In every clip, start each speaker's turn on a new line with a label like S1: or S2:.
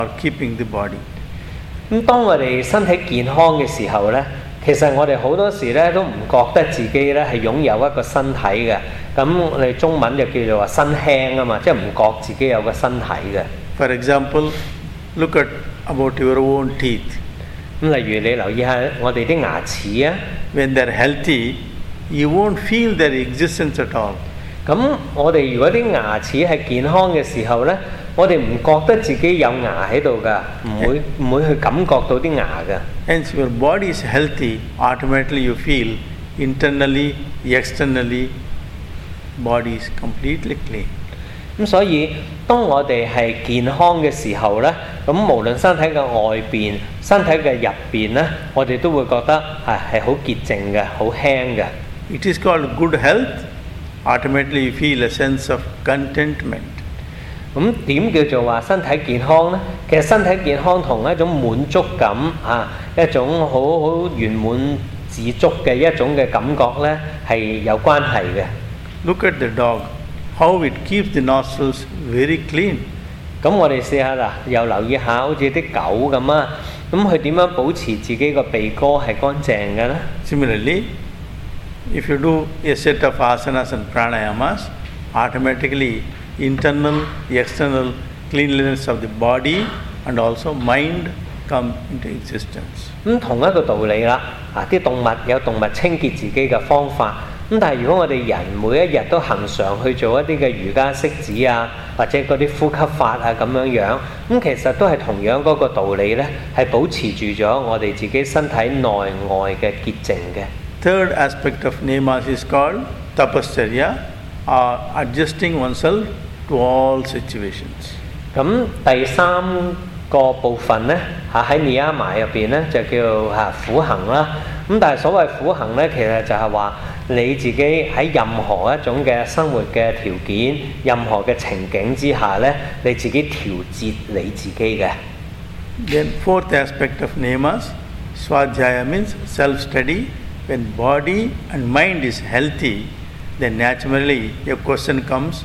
S1: or keeping the body.
S2: 咁當我哋身體健康嘅時候呢，其實我哋好多時呢都唔覺得自己呢係擁有一個身體嘅。咁我哋中文就叫做話身輕啊嘛，即係唔覺自己有個身體嘅。
S1: For example, look at about your own teeth.
S2: 咁例如你留意下我哋啲牙齒啊，
S1: When they're healthy, you won't feel their existence at all.
S2: 咁我哋如果啲牙齒係健康嘅時候呢，我哋唔覺得自己有牙喺度㗎，唔會去感覺到啲牙㗎。
S1: Hence, your body is healthy, automatically you feel internally, externally, body is completely clean.
S2: 咁所以當我哋係健康嘅時候呢，咁無論身體嘅外邊、身體嘅入邊呢，我哋都會覺得係好潔淨嘅、好輕嘅。
S1: It is called good health. Automatically you feel a sense of contentment.
S2: 咁點叫做話身體健康呢？其實身體健康同一種滿足感一種好圓滿自足嘅一種嘅感覺呢，係有關係嘅。
S1: Look at the dog, how it keeps the nostrils very clean.
S2: 咁我哋試下啦，又留意下好似啲狗咁啊，咁佢點樣保持自己個鼻哥係乾淨嘅呢？
S1: Similarly, if you do a set of asanas and pranayamas, automatically internal, external cleanliness of the body and also mind come into existence.
S2: 咁同一個道理啦，啲動物有動物清潔自己嘅方法。咁但係如果我哋人每一日都恆常去做一啲嘅瑜伽息止啊，或者嗰啲呼吸法啊咁樣，咁其實都係同樣嗰個道理呢，係保持住咗我哋自己身體內外嘅潔淨嘅。
S1: Third aspect of nemas is called tapasarya, or adjusting oneself to all situations.
S2: 咁第三個部分呢，喺尼亞瑪入邊呢，就叫苦行啦。咁但係所謂苦行呢，其實就係話你自己喺任何一種嘅生活嘅條件、任何嘅情景之下呢，你自己調節你自己嘅。
S1: Then fourth aspect of nemas, swadhyaya means self-study. When body and mind is healthy, then naturally a question comes,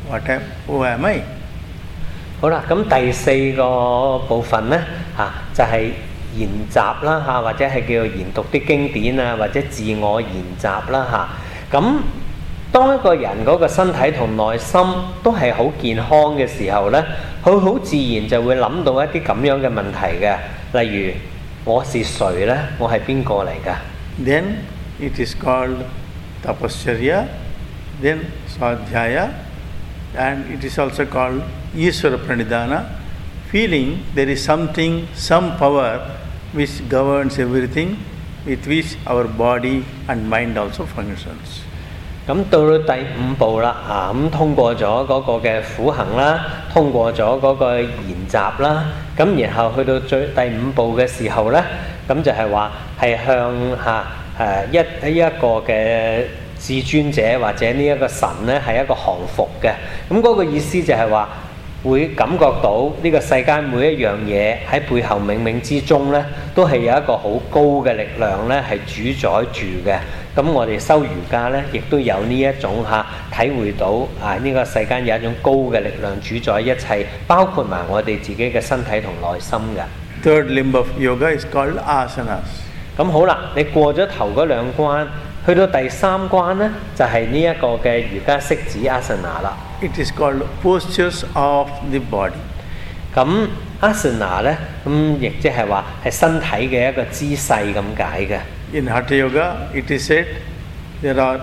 S1: who am I?
S2: 好啦，咁第四個部分呢，就係研習啦或者係叫做研讀啲經典啊，或者自我研習啦咁當一個人嗰個身體同內心都係好健康嘅時候呢，佢好自然就會諗到一啲咁樣嘅問題嘅，例如我是誰呢？我係邊個嚟㗎？
S1: Then it is called tapasarya, then swadhyaya, and it is also called Ishvara Pranidhana, feeling there is something, some power which governs everything, with which our body and mind also functions.
S2: 咁到第五步啦，咁通過咗嗰個嘅苦行啦，通過咗嗰個研習啦，咁然後去到第五步嘅時候呢，咁就係話係向一個嘅至尊者或者呢一個神呢係一個降服嘅。咁嗰個意思就係話會感覺到呢個世間每一樣嘢喺背後冥冥之中呢，都係有一個好高嘅力量呢係主宰住嘅。咁我哋修瑜伽呢，亦都有呢一種體會到呢個世間有一種高嘅力量主宰一切，包括埋我哋自己嘅身體同內心嘅。
S1: Third limb of yoga is called asanas.
S2: 咁好啦，你過咗頭嗰兩關，去到第三關呢，就係呢一個嘅瑜伽息止 asana 啦。
S1: It is called postures of the body.
S2: 咁 asana 呢，咁亦即係話係身體嘅一個姿勢咁解嘅。
S1: In Hatha Yoga, it is said there are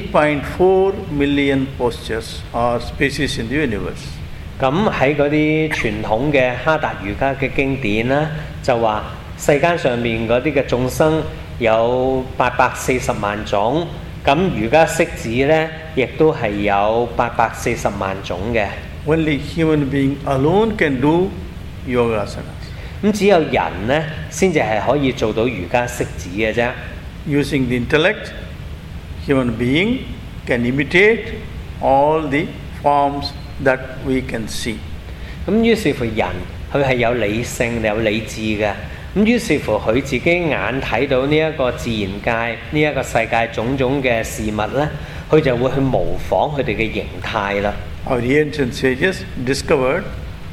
S1: 8.4 million postures or species in the universe.
S2: 咁喺嗰啲傳統嘅哈達瑜伽嘅經典啦，就話世間上面嗰啲嘅眾生有840萬種，咁瑜伽息止呢，亦都係有840萬種嘅。
S1: Only human being alone can do yoga asanas.
S2: 咁只有人呢，先至係可以做到瑜伽息止嘅啫。
S1: Using the intellect, human being can imitate all the forms that we can see.
S2: 咁於是乎人佢係有理性有理智嘅，咁於是乎佢自己眼睇到呢一個自然界呢一個世界種種嘅事物呢，佢就會去模仿佢哋嘅形態啦。
S1: Our ancient sages discovered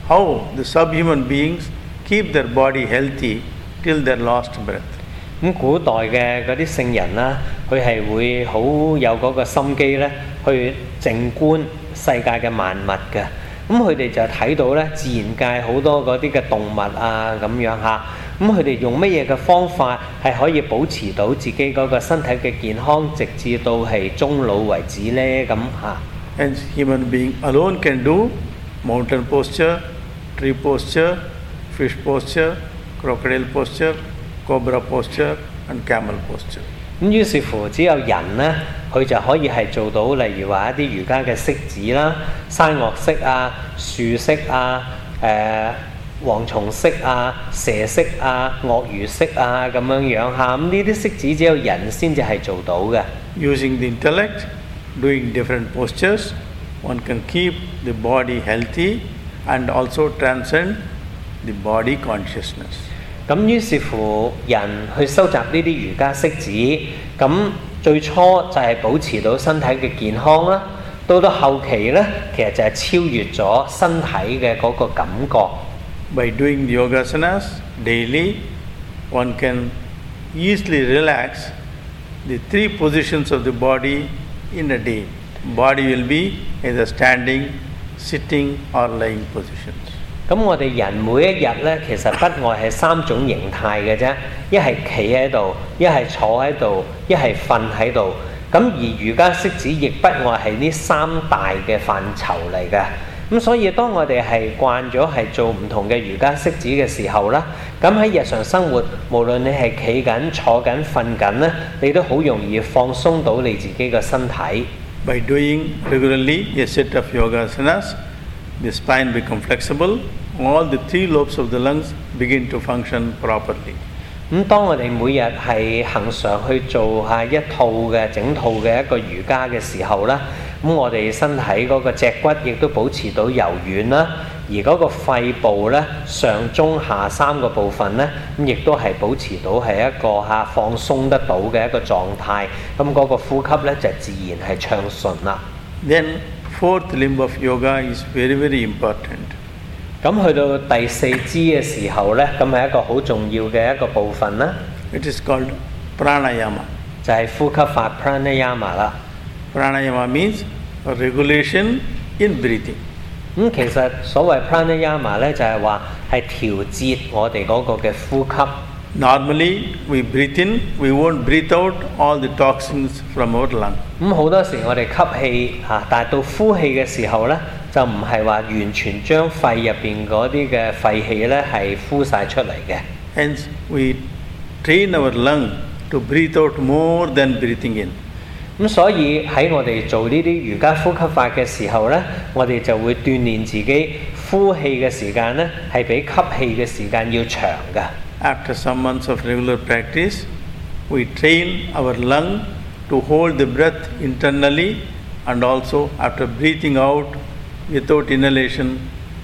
S1: how the subhuman beings keep their body healthy till their last breath.
S2: 咁古代嘅嗰啲聖人啦，佢係會好有嗰個心機咧，去靜觀世界嘅萬物嘅。咁佢哋就睇到咧自然界好多嗰啲嘅動物啊咁樣嚇。咁佢哋用乜嘢嘅方法係可以保持到自己嗰個身體嘅健康，直至到係終老為止咧咁嚇。
S1: Hence, human being alone can do mountain posture, tree posture, fish posture, crocodile posture, cobra posture and camel posture.
S2: 咁於是乎，只有人呢，佢就可以係做到，例如話一啲瑜伽嘅式子啦、山岳式啊、樹式啊、蝗蟲式啊、蛇式啊、鱷魚式啊咁樣樣嚇。咁呢啲式子只有人先至係做到嘅。
S1: Using the intellect, doing different postures, one can keep the body healthy and also transcend the body consciousness.
S2: 咁於是乎，人去收集呢啲瑜伽式子，咁最初就係保持到身體嘅健康啦。到後期呢，其實就係超越咗身體嘅嗰個感覺。
S1: By doing the yogasanas daily, one can easily relax the three positions of the body in a day. Body will be either standing, sitting or lying positions.
S2: 咁我哋人每一日呢，其實不外係3種形態嘅啫，一係企喺度，一係坐喺度，一係瞓喺度。咁而瑜伽式子亦不外係呢3大嘅範疇嚟嘅。咁所以當我哋係慣咗係做唔同嘅瑜伽式子嘅時候啦，咁喺日常生活，無論你係企緊、坐緊、瞓緊呢，你都好容易放鬆到你自己嘅身體。
S1: By doing regularly a set of yogasanas, the spine becomes flexible, all the 3 lobes of the lungs begin to function properly.
S2: 咁當我哋每日係恆常去做下一套嘅整套嘅一個瑜伽嘅時候啦，咁我哋身體嗰個脊骨亦都保持到柔軟啦，而嗰個肺部咧上中下3個部分咧，咁亦都係保持到係一個放鬆得到嘅一個狀態，咁嗰個呼吸咧就自然係暢順啦。
S1: Then fourth limb of yoga is very, very important.
S2: 咁去到第4支嘅時候咧，咁係一個好重要嘅一個部分啦。
S1: It is called pranayama.
S2: 就係呼吸法 pranayama 啦。
S1: Pranayama means a regulation in breathing.
S2: 咁其實所謂 pranayama 咧，就係話係調節我哋嗰個嘅呼吸。
S1: Normally, we breathe in, we won't breathe out all the toxins from our lung.
S2: 咁好多時我哋吸氣但係到呼氣嘅時候咧，就唔係話完全將肺入邊嗰啲嘅廢氣咧係呼晒出嚟嘅。
S1: Hence, we train our lung to breathe out more than breathing in.
S2: 咁所以喺我哋做呢啲瑜伽呼吸法嘅時候咧，我哋就會鍛鍊自己呼氣嘅時間咧係比吸氣嘅時間要長㗎。
S1: After some months of regular practice, we train our lung to hold the breath internally and also after breathing out without inhalation,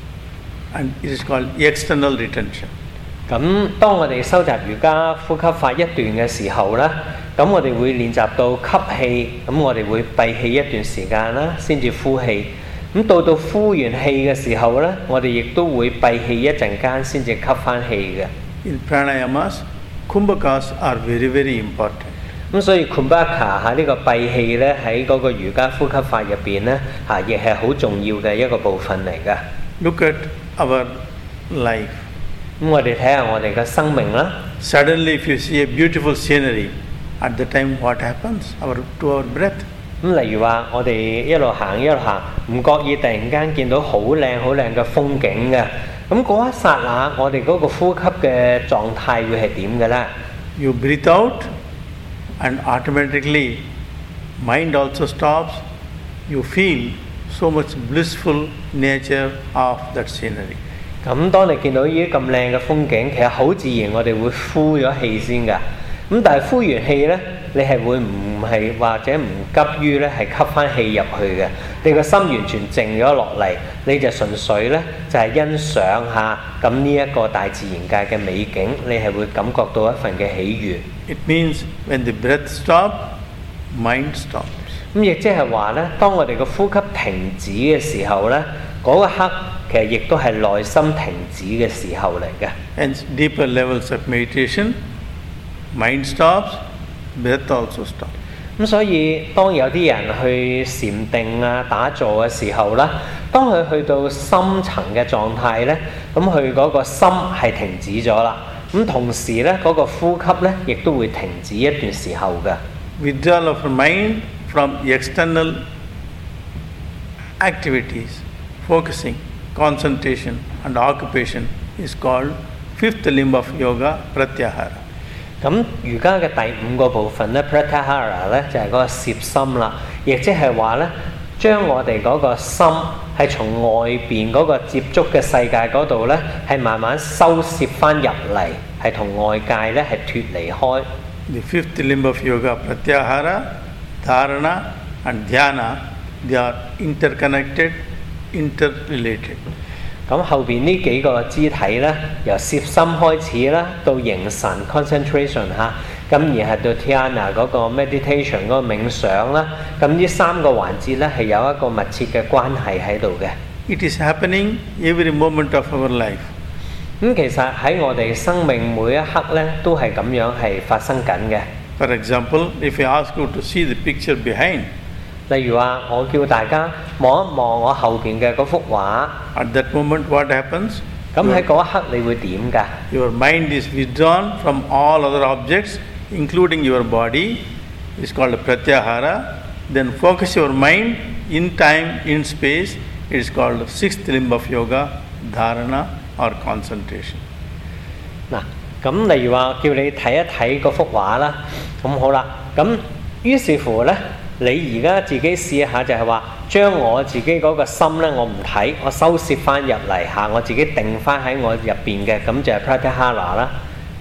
S1: and it is called external retention.
S2: 咁當我哋收集瑜伽呼吸法一段嘅時候咧，咁我哋會練習到吸氣，咁我哋會閉氣一段時間啦，先至呼氣。咁到呼完氣嘅時候咧，我哋亦都會閉氣一陣間先至吸翻氣嘅。
S1: In pranayamas, kumbhakas are very, very important.
S2: 咁所以 kumbhaka 呢個閉氣咧喺嗰個瑜伽呼吸法入邊咧亦係好重要嘅一個部分嚟㗎。
S1: Look at our life.
S2: 咁我哋睇下我哋嘅生命啦。
S1: Suddenly, if you see a beautiful scenery, at the time what happens to our breath?
S2: 咁例如話，我哋一路行，唔覺意突然間見到好靚嘅風景嘅，咁嗰一剎那，我哋嗰個呼吸嘅狀態會係點嘅咧？
S1: You breathe out, and automatically, mind also stops. You feel so much blissful nature of that scenery.
S2: 咁當你見到呢啲咁靚嘅風景，其實好自然，我哋會呼咗氣先㗎。咁但係呼完氣咧，你係會唔係或者唔急於咧係吸翻氣入去嘅？你個心完全靜咗落嚟，你就純粹咧就係欣賞下咁呢一個大自然界嘅美景，你係會感覺到一份嘅喜悅。
S1: It means when the breath stops, mind stops.
S2: 咁亦即係話咧，當我哋個呼吸停止嘅時候咧，嗰一刻其實亦都係內心停止嘅時候嚟嘅。
S1: Hence, deeper levels of meditation, mind stops, breath also stops.
S2: 咁所以當有啲人去禪定啊、打坐嘅時候啦，當佢去到深層嘅狀態咧，咁佢嗰個心係停止咗啦。咁同時咧，嗰個呼吸咧，亦都會停止一段時候嘅。
S1: Withdrawal of mind from external activities, focusing, concentration and occupation is called fifth limb of yoga, pratyahara.
S2: 咁瑜伽嘅第五個部分咧 ，pratyahara 咧就係嗰個攝心啦，亦即係話咧，將我哋嗰個心係從外邊嗰個接觸嘅世界嗰度咧，係慢慢收攝翻入嚟，係同外界咧係脫離開。
S1: The fifth limb of yoga, pratyahara, dharana and dhyana, they are interconnected, interrelated.
S2: 咁後邊呢幾個肢體咧，由攝心開始啦，到凝神 concentration 嚇，咁然後到 dhyana 嗰個 meditation 嗰個冥想啦，咁呢三個環節咧係有一個密切嘅關係喺度嘅。
S1: It is happening every moment of our life.
S2: 咁其實喺我哋生命每一刻咧，都係咁樣係發生緊嘅。
S1: For example, if I ask you to see the picture behind,
S2: 例如話，我叫大家望一望我後邊嘅嗰幅畫，
S1: at that moment what happens?
S2: 咁喺嗰一刻你會點㗎？
S1: Your mind is withdrawn from all other objects, including your body. It's called pratyahara. Then focus your mind in time, in space. It is called sixth limb of yoga, dharana or concentration.
S2: 嗱，咁例如話叫你睇一睇嗰幅畫啦，咁好啦，咁於是乎咧，你而家自己試一下就係話，將我自己嗰個心咧，我唔睇，我收攝翻入嚟嚇，我自己定翻喺我入邊嘅，咁就係 pratyahara 啦。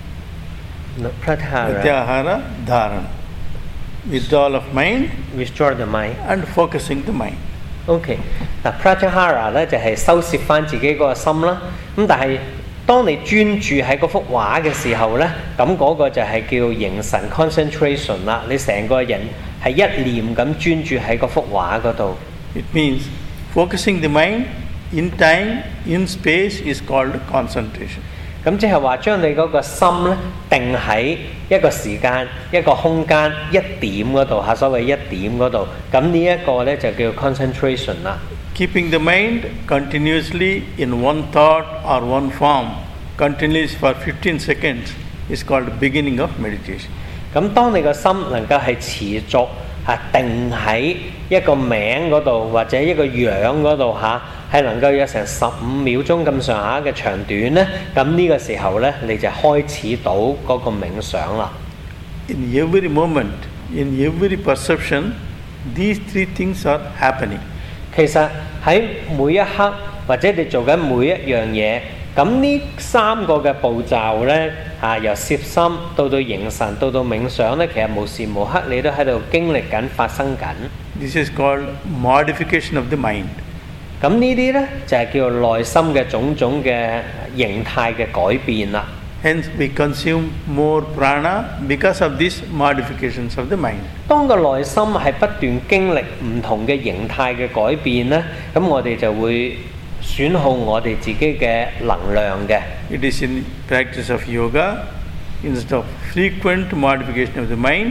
S1: Pratyahara, dharana. Withdrawal of mind
S2: Restore the mind.
S1: and focusing the mind.
S2: OK， 嗱 pratyahara 咧就係收攝翻自己嗰個心啦。咁但係當你專注喺嗰幅畫嘅時候咧，咁嗰個就係叫凝神 concentration 啦。你成個人係一念咁專注喺嗰幅畫嗰度。
S1: It means focusing the mind in time, in space is called concentration.
S2: 咁即係話將你嗰個心咧定喺一個時間、一個空間、一點嗰度嚇，所謂一點嗰度。咁呢一個咧就叫 concentration 啦。
S1: Keeping the mind continuously in one thought or one form, continuously for 15 seconds, is called beginning of meditation.
S2: 咁當你個心能夠係持續定喺一個名嗰度或者一個樣嗰度嚇，係能夠有成15秒鐘咁上下嘅長短咧，咁呢個時候咧你就開始到嗰個冥想啦。
S1: In every moment, in every perception, these three things are happening.
S2: 其實喺每一刻或者你做緊每一樣嘢，咁呢三個嘅步驟咧由攝心到凝神到冥想咧，其實無時無刻你都喺度經歷緊、發生緊。
S1: This is called modification of the mind.
S2: 咁呢啲咧就係叫做內心嘅種種嘅形態嘅改變啦。
S1: Hence, we consume more prana because of these modifications of the mind.
S2: 當個內心係不斷經歷唔同嘅形態嘅改變咧，咁我哋就會損耗我哋自己嘅能量嘅。
S1: It is in practice of yoga, instead of frequent modification of the mind,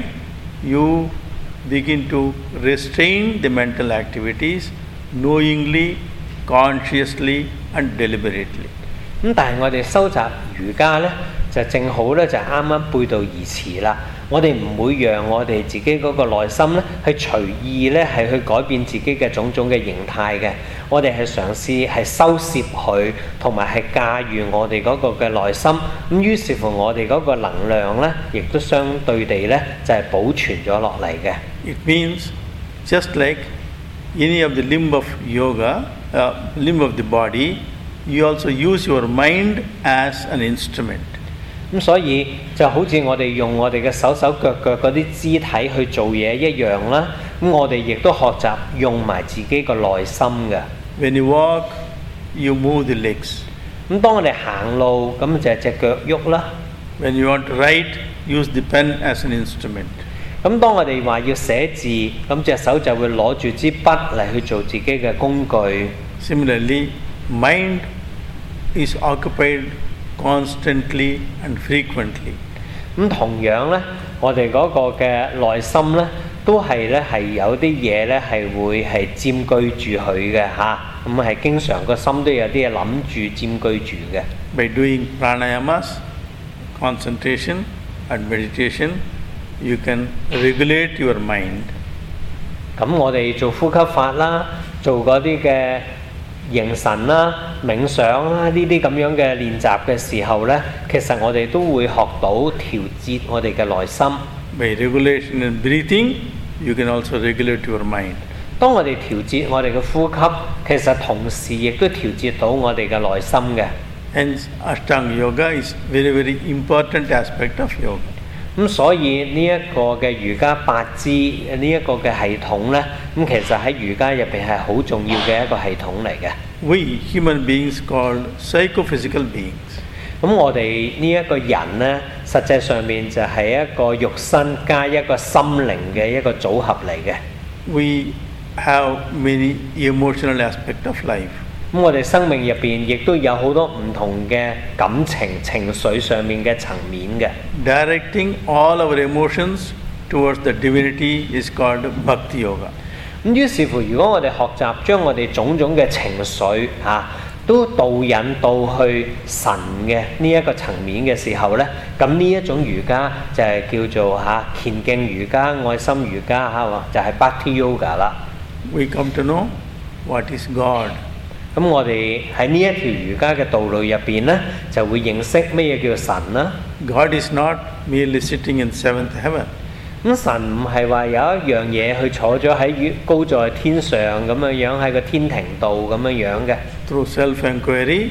S1: you begin to restrain the mental activities knowingly, consciously and deliberately.
S2: 咁但係我哋修習瑜伽咧，就正好咧就啱啱背道而馳啦。我哋唔會讓我哋自己嗰個內心咧，係隨意咧係去改變自己嘅種種嘅形態嘅。我哋係嘗試係收攝佢，同埋係駕馭我哋嗰個嘅內心。咁於是乎我哋嗰個能量咧，亦都相對地咧就係保存咗落嚟嘅。
S1: It means just like any of the limb of yoga, limb of the body, you also use your mind as an instrument.
S2: 咁所以就好似我哋用我哋嘅手手腳腳嗰啲肢體去做嘢一樣啦。咁我哋亦都學習用埋自己個內心嘅。
S1: When you walk, you move the legs.
S2: 咁當我哋行路，咁就係隻腳喐啦。
S1: When you want to write, use the pen as an instrument.
S2: 咁當我哋話要寫字，咁隻手就會攞住支筆嚟去做自己嘅工具。
S1: Similarly, mind is occupied constantly and frequently.
S2: 咁同樣咧，我哋嗰個嘅內心咧，都係咧係有啲嘢咧係會係佔據住佢嘅嚇，咁係經常個心都有啲嘢諗住佔據住嘅。
S1: By doing pranayamas, concentration and meditation, you can regulate your mind.
S2: 咁我哋做呼吸法啦，做嗰啲嘅凝神啦、冥想啦，呢啲咁樣嘅練習嘅時候咧，其實我哋都會學到調節我哋嘅內心。
S1: By regulation in breathing, you can also regulate your mind.
S2: 當我哋調節我哋嘅呼吸，其實同時亦都調節到我哋嘅內心嘅。
S1: Hence, Ashtanga Yoga is very, very important aspect of yoga.
S2: 咁所以呢一個嘅瑜伽八支呢一個嘅系統咧，咁其實喺瑜伽入邊係好重要嘅一個系統嚟嘅。
S1: We human beings called psychophysical beings.
S2: 咁我哋呢一個人咧，實際上面就係一個肉身加一個心靈嘅一個組合嚟嘅。
S1: We have many emotional aspects of life.
S2: 咁我哋生命入邊亦都有好多唔同嘅感情、情緒上面嘅層面嘅。
S1: Directing all our emotions towards the divinity is called Bhakti Yoga.
S2: 咁於是乎，如果我哋學習將我哋種種嘅情緒都導引到去神嘅呢一個層面嘅時候咧，咁呢一種瑜伽就係叫做虔敬瑜伽、愛心瑜伽就係 Bhakti Yoga 啦。
S1: We come to know what is God.
S2: 咁我哋喺呢一條瑜伽嘅道路入邊咧，就會認識咩嘢叫神啦。
S1: God is not merely sitting in seventh heaven.
S2: 咁神唔係話有一樣嘢去坐咗喺高在天上咁樣樣喺個天庭度咁樣樣嘅。
S1: Through self-inquiry,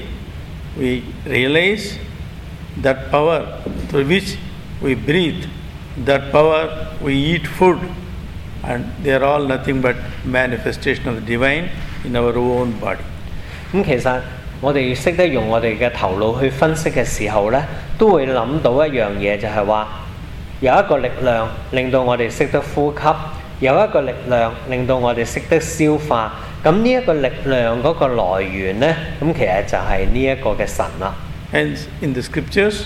S1: we realize that power through which we breathe, that power we eat food, and they are all nothing but manifestation of the divine in our own body.
S2: 咁其實我哋識得用我哋嘅頭腦去分析嘅時候咧，都會諗到一樣嘢，就係話有一個力量令到我哋識得呼吸，有一個力量令到我哋識得消化。咁呢一個力量嗰個來源咧，咁其實就係呢一個嘅神啦。
S1: Hence, in the scriptures,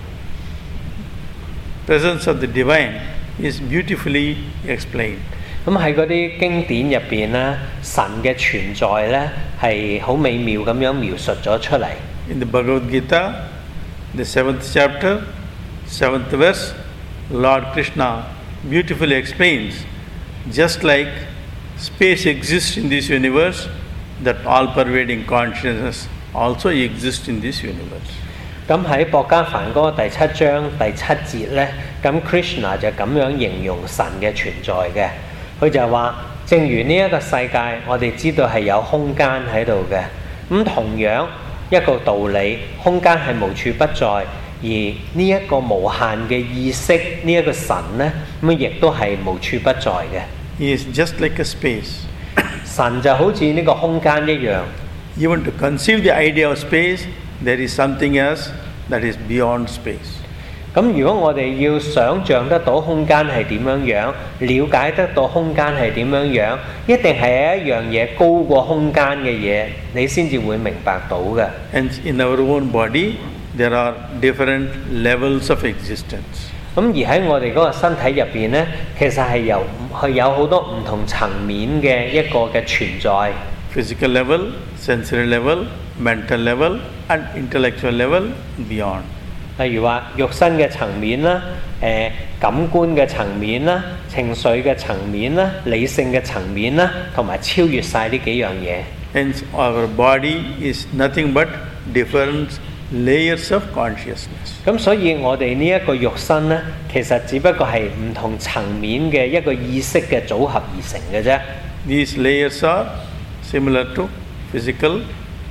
S1: presence of the divine is beautifully explained.
S2: 咁喺嗰啲經典入邊咧，神嘅存在咧係好美妙咁樣描述咗出嚟。
S1: In the Bhagavad Gita, the 7th chapter, 7th verse, Lord Krishna beautifully explains, just like space exists in this universe, that all-pervading consciousness also exists in this universe.
S2: 咁喺《博家梵歌》第7章第7節咧，咁 Krishna 就咁樣形容神嘅存在嘅。佢就話：正如呢一個世界，我哋知道係有空間喺度嘅。咁同樣一個道理，空間係無處不在，而呢一個無限嘅意識，呢一個神咧，咁亦都係無處不在嘅。
S1: He is just like a space.
S2: 神就好似呢個空間一樣。
S1: Even to conceive the idea of space, there is something else that is beyond space.
S2: 咁如果我哋要想像得到空間係點樣樣，了解得到空間係點樣樣，一定係有一樣嘢高過空間嘅嘢，你先至會明白到嘅。
S1: And in our own body, there are different levels of existence.
S2: 咁而喺我哋嗰個身體入邊咧，其實係有好多唔同層面嘅一個嘅存在。
S1: Physical level, sensory level, mental level, and intellectual level beyond.
S2: 例如話肉身嘅層面啦、感官嘅層面啦、情緒嘅層面啦、理性嘅層面啦，同埋超越晒呢幾樣嘢。
S1: Hence, our body is nothing but different layers of consciousness.
S2: 咁所以我哋呢一個肉身咧，其實只不過係唔同層面嘅一個意識嘅組合而成嘅啫。
S1: These layers are similar to physical,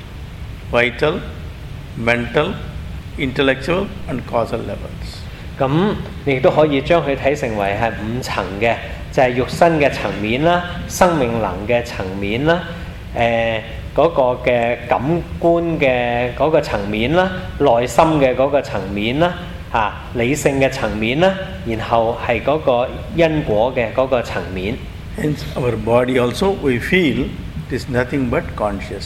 S1: vital, mental, intellectual, and causal levels.
S2: 咁亦都可以將佢睇成為係5層嘅，就係肉身嘅層面啦、生命能嘅層面啦、嗰個嘅感官嘅嗰個層面啦、內心嘅嗰個層面啦、理性嘅層面啦，然後係嗰個因果嘅嗰個層面。
S1: Hence, our body also we feel it is nothing but consciousness.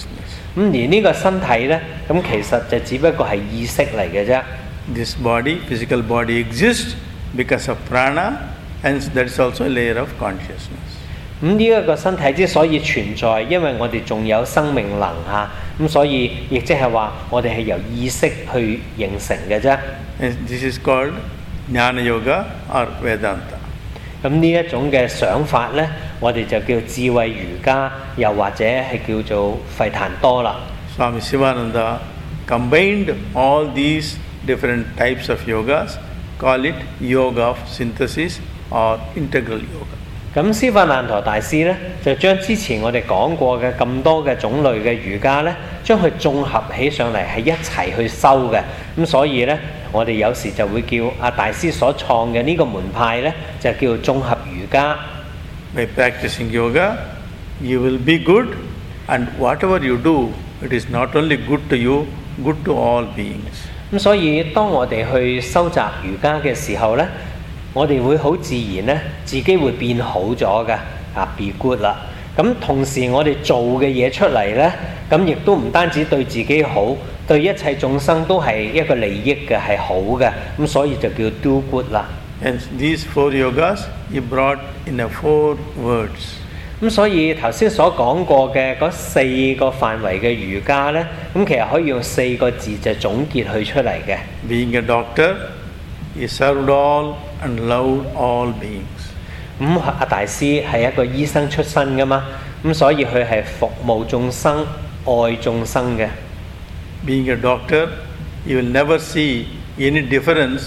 S2: 而呢個身體呢，咁其實就只不過係意識嚟嘅啫。
S1: This body, physical body exists because of prana, hence that is also a layer of consciousness.
S2: 咁呢一個身體之所以存在，因為我哋仲有生命能咁所以亦即係話我哋係由意識去形成嘅啫。
S1: And this is called Jnana Yoga or Vedanta.
S2: 咁呢一種嘅想法呢，我哋就叫智慧瑜伽，又或者係叫做吠檀多啦。
S1: Swami Sivananda combined all these different types of yogas, call it yoga of synthesis or integral yoga.
S2: 咁斯法難陀大師呢，就將之前我哋講過嘅咁多嘅種類嘅瑜伽呢，將佢綜合起上嚟係一齊去修嘅。咁所以呢，我哋有時就會叫阿大師所創嘅呢個門派呢，就叫綜合瑜伽。
S1: By practicing yoga, you will be good, and whatever you do, it is not only good to you, good to all beings.
S2: 咁所以當我哋去修習瑜伽嘅時候呢，我哋會好自然呢，自己會變好咗嘅，be good 啦。咁同時我哋做嘅嘢出嚟呢，咁亦都唔單止對自己好，對一切眾生都係一個利益嘅，係好嘅。咁所以就叫 do good 啦。
S1: And these 4 yogas he brought in 4 words.
S2: 咁所以頭先所講過嘅嗰4個範圍嘅瑜伽呢，咁其實可以用4個字就總結佢出嚟嘅。
S1: Being a doctor, he served all and loved all beings.
S2: 咁阿大師係一個醫生出身噶嘛，咁所以佢係服務眾生、愛眾生嘅。
S1: Being a doctor, you will never see any difference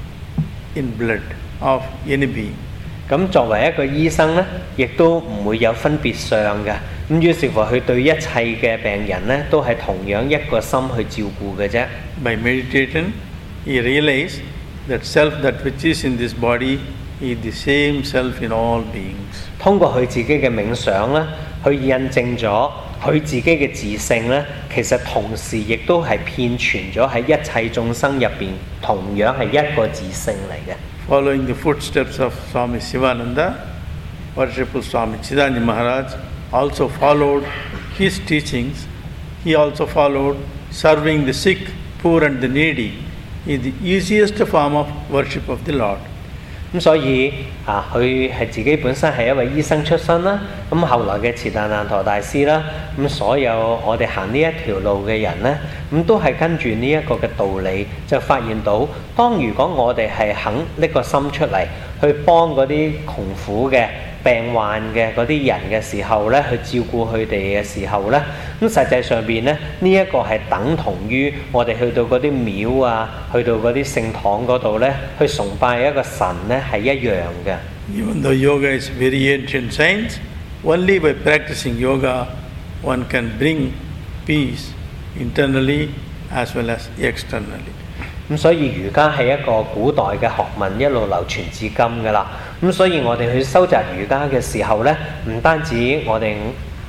S1: in blood of any being.
S2: 咁作為一個醫生呢，亦都唔會有分別相嘅。咁於是乎，佢對一切嘅病人呢，都係同樣一個心去照顧嘅啫。
S1: By meditation, he realized that self that which is in this body is the same self in all beings.
S2: 通過佢自己嘅冥想呢，去印證咗佢自己嘅自性呢，其實同時亦都係遍存咗喺一切眾生入邊，同樣係一個自性嚟嘅。
S1: Following the footsteps of Swami Sivananda, Worshipful Swami Chidananda Maharaj also followed his teachings. He also followed serving the sick, poor and the needy is the easiest form of worship of the Lord.
S2: 咁所以佢係自己本身係一位醫生出身啦。咁後來嘅持大難陀大師啦，咁所有我哋行呢一條路嘅人呢，咁都係跟住呢一個嘅道理，就發現到，當如果我哋係肯拎個心出嚟，去幫嗰啲窮苦嘅、病患嘅嗰啲人嘅時候呢，去照顧佢哋嘅時候呢，咁實際上邊呢，呢一個係等同於我哋去到嗰啲廟啊，去到嗰啲聖堂嗰度呢，去崇拜一個神呢，係一樣嘅。
S1: Even though yoga is very ancient science, only by practicing yoga one can bring peace internally as well as externally.
S2: 咁所以瑜伽係一個古代嘅學問，一路流傳至今㗎啦。咁所以我哋去修習瑜伽嘅時候呢，唔單止我哋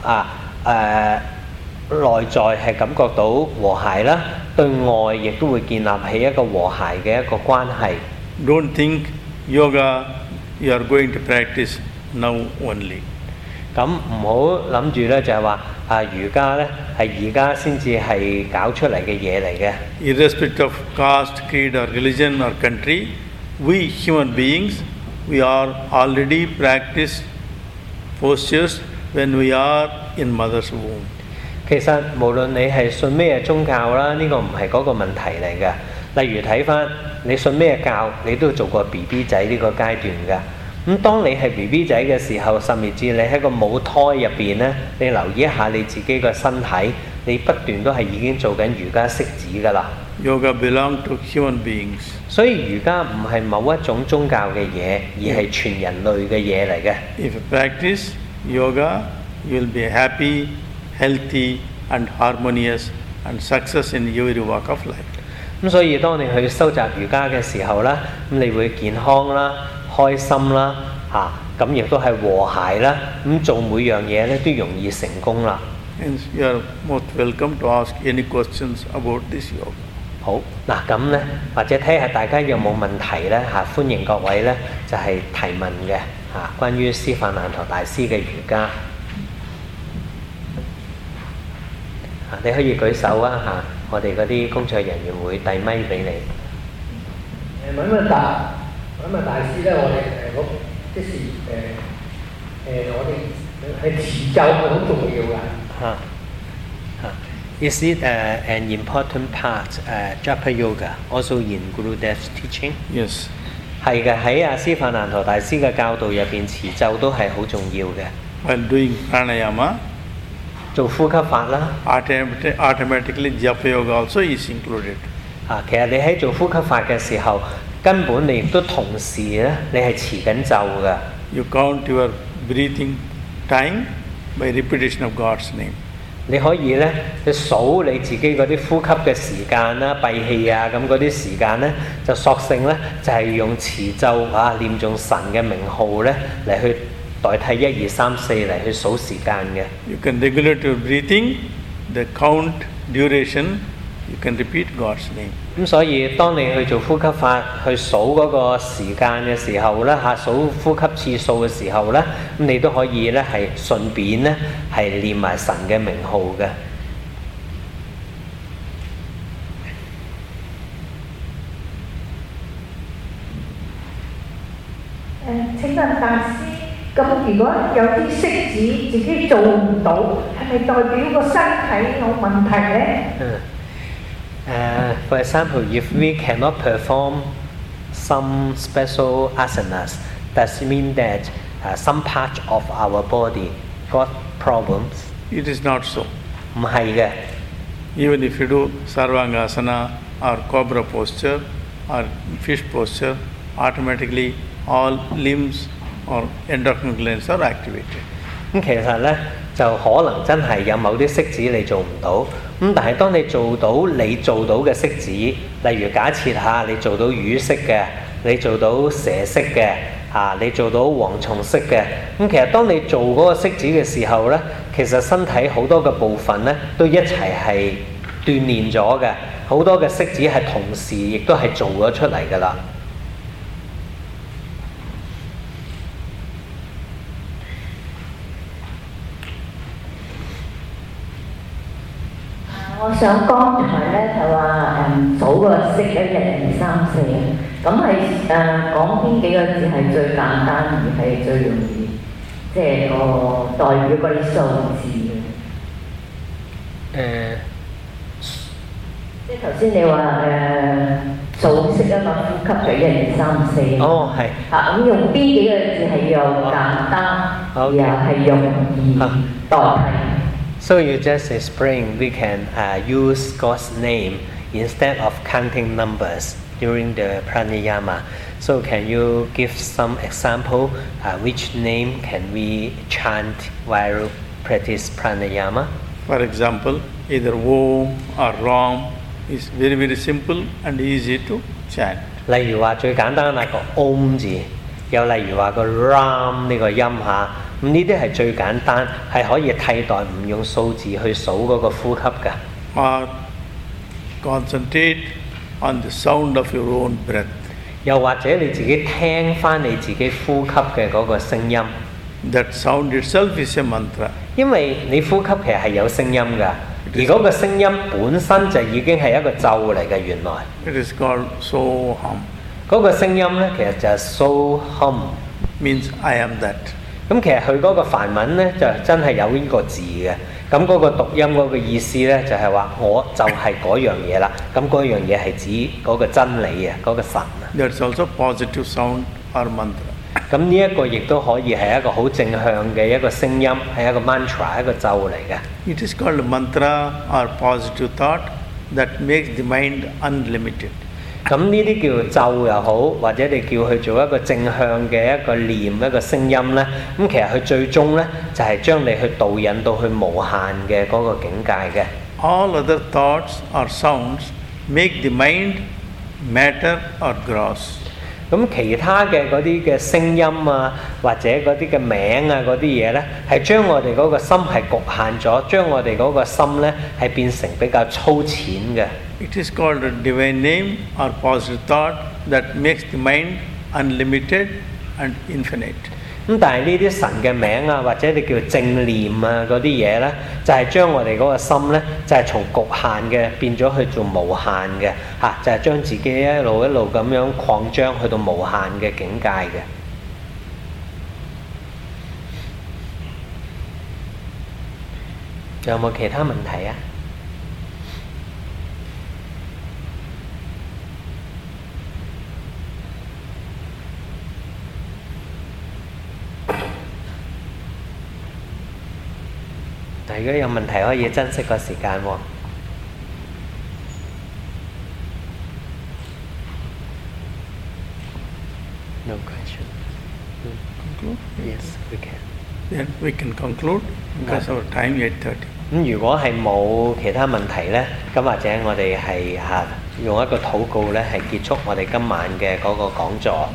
S2: 內在係感覺到和諧啦，對外亦都會建立起一個和諧嘅一個關係。
S1: Don't think yoga you are going to practice now only.
S2: 咁唔好諗住呢，就係話瑜伽呢係而家先至係搞出嚟嘅嘢嚟嘅。
S1: Irrespective of caste, creed or religion or country, we human beings, we are already practiced postures when we are in mother's womb.
S2: 其實無論你係信咩宗教啦，呢個唔係嗰個問題嚟嘅。例如睇翻你信咩教，你都做過 BB 仔呢個階段㗎。咁當你係 BB 仔嘅時候，甚至你喺個母胎入邊呢，你留意一下你自己個身體，你不斷都係已經做緊瑜伽息子㗎啦。
S1: Yoga belongs to human beings.
S2: 所以瑜伽唔係某一種宗教嘅嘢，而係全人類嘅嘢嚟嘅。
S1: If you practice yoga, you will be happy, healthy and harmonious and success in every walk of life.
S2: 咁所以當你去修習瑜伽嘅時候啦，咁你會健康啦、開心啦，咁亦都係和諧啦，咁做每樣嘢咧都容易成功啦。
S1: Hence, you are most welcome to ask any questions about this yoga.
S2: 好，嗱咁咧，或者睇下大家有冇問題咧歡迎各位咧就係提問嘅關於斯法難陀大師嘅瑜伽。 你可以舉手啊嚇，我哋嗰啲工作人員會遞咪俾你。
S3: 揾問大師咧，我哋即是我哋係持咒係好重要㗎。
S2: Is it an important part, Japa Yoga, also in Gurudev's teaching?
S1: Yes.
S2: 係嘅，喺阿斯法難陀大師嘅教導入邊，持咒都係好重要嘅。
S1: While doing pranayama,
S2: 做呼吸法啦，
S1: automatically japa yoga also is included.
S2: 其實你喺做呼吸法嘅時候，根本你亦都同時咧，你係持緊咒嘅。
S1: You count your breathing time by repetition of God's name.
S2: 你可以咧，你數你自己嗰啲呼吸嘅時間啦、閉氣啊，咁嗰啲時間咧，就索性咧就係用持咒啊、念誦神嘅名號咧嚟去代替1、2、3、4嚟去數時間嘅。
S1: You can regulate your breathing, the count, duration, you can repeat God's name.
S2: 咁所以當你去做呼吸法，去數嗰個時間嘅時候咧，數呼吸次數嘅時候咧，咁你都可以咧係順便咧係念埋神嘅名號嘅。
S4: 請問大師，咁如果有啲息子自己做唔到，係咪代表個身體有問題呢
S2: ？For example, if we cannot perform some special asanas, does it mean that some part of our body got problems?
S1: It is not so.
S2: 唔係嘅。
S1: Even if you do Sarvangasana or Cobra posture or fish posture, automatically all limbs or endocrine glands are activated.
S2: 咁其實咧就可能真係有某啲息子你做唔到，咁但係當你做到你做到嘅息子，例如假設下你做到魚式嘅，你做到蛇式嘅，你做到蝗蟲式嘅，咁其實當你做嗰個息子嘅時候咧，其實身體好多嘅部分咧都一齊係鍛鍊咗嘅，好多嘅息子係同時亦都係做咗出嚟㗎啦。
S5: 我想剛才咧就話數個式咧1、2、3、4，咁係講邊幾個字係最簡單而係最容易，即係個代表嗰啲數字嘅。即係頭先你話數式啊嘛，呼吸就1、2、3、4。
S2: 哦，係。
S5: 咁用邊幾個字係又簡單，又係容易代替
S2: ？So you just explain we can use God's name instead of counting numbers during the pranayama. So can you give some example? Which name can we chant while practice pranayama?
S1: For example, either Om or Ram is very very simple and easy to chant.
S2: 例如話最簡單啦個 Om 字，又例如話個 Ram 呢個音嚇。咁呢啲係最簡單，係可以替代唔用數字去數嗰個呼吸㗎。
S1: Or concentrate on the sound of your own breath.
S2: 又或者你自己聽翻你自己呼吸嘅嗰個聲音。
S1: That sound itself is a mantra.
S2: 因為你呼吸其實係有聲音㗎，而嗰個聲音本身就已經係一個咒嚟嘅原來。
S1: It is called Soham.
S2: 嗰個聲音咧，其實就係 Soham
S1: means I am that.
S2: 咁其實佢嗰個梵文咧就真係有呢個字嘅，咁嗰個讀音嗰個意思咧就係話我就係嗰樣嘢啦，咁嗰樣嘢係指嗰個真理啊，嗰個神啊。
S1: That's also positive sound or mantra.
S2: 咁呢一個亦都可以係一個好正向嘅一個聲音，係一個 mantra， 一個咒嚟嘅。
S1: It is called mantra or positive thought that makes the mind unlimited.
S2: 咁呢啲叫咒又好，或者你叫佢做一個正向嘅一個念一個聲音咧，咁其實佢最終咧就係將你去導引到去無限嘅嗰個境界嘅。
S1: All other thoughts or sounds make the mind matter or gross.
S2: 咁其他嘅嗰啲嘅聲音啊，或者嗰啲嘅名啊嗰啲嘢咧，係將我哋嗰個心係局限咗，將我哋嗰個心咧係變成比較粗淺嘅。
S1: It is called a divine name or positive thought that makes the mind unlimited and infinite.
S2: 咁但係呢啲神嘅名啊，或者你叫正念啊嗰啲嘢咧，就係將我哋嗰個心咧，就係從局限嘅變咗去做無限嘅嚇，就係將自己一路咁樣擴張去到無限嘅境界嘅。仲有冇其他問題啊？如果有問題可以珍惜個時間喎。No question.
S1: Conclude?
S2: Yes, we can.
S1: Then we can conclude because our time 8:30.
S2: 咁如果係冇其他問題咧，咁或者我哋係用一個禱告咧，係結束我哋今晚嘅嗰個講座。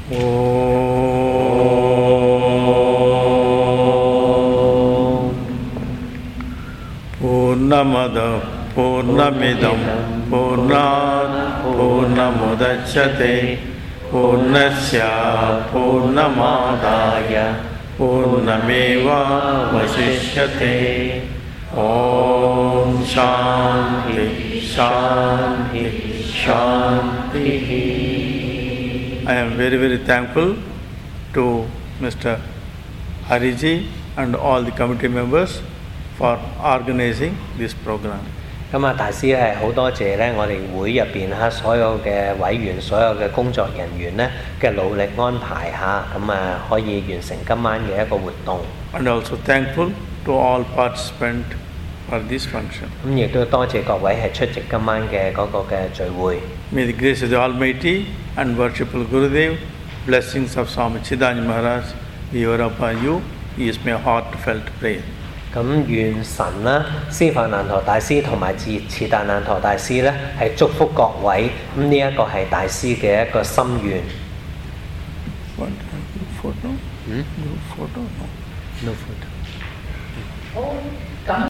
S1: Purnamada Purnamidam Purnat Purnamudachyate Purnasya Purnamadaya Purnameva Vasishyate Om Shanti Shanti Shanti. I am very thankful to Mr. Hariji and all the committee members for organizing this program.
S2: 咁大師係好多謝咧，我哋會入邊所有嘅委員、所有嘅工作人員咧嘅努力安排可以完成今晚嘅一個活動。
S1: And also thankful to all participants for this function.
S2: 咁亦都多謝各位係出席今晚嘅嗰個嘅聚會。
S1: May the grace of the Almighty and worshipful Gurudev, blessings of Swami Chidanand Maharaj be upon you, is my heartfelt prayer.
S2: 咁願神啦、司法難陀大師同埋次大難陀大師咧，係祝福各位。咁呢一個係大師嘅一個心願。
S1: What? Photo? Photo? No.
S2: No photo.
S4: 好，咁。